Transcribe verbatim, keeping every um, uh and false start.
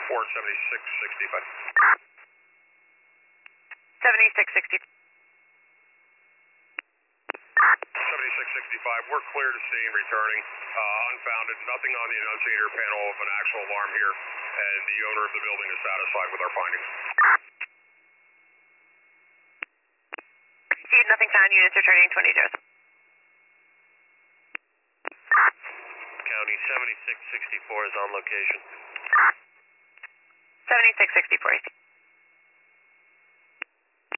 Ford seventy-six sixty-five. seventy-six sixty. seventy-six sixty-five, we're clear to scene, returning, uh, unfounded, nothing on the annunciator panel of an actual alarm here, and the owner of the building is satisfied with our findings. Proceed, nothing found, units returning twenty Joseph. County seventy-six sixty-four is on location. seventy-six sixty-four.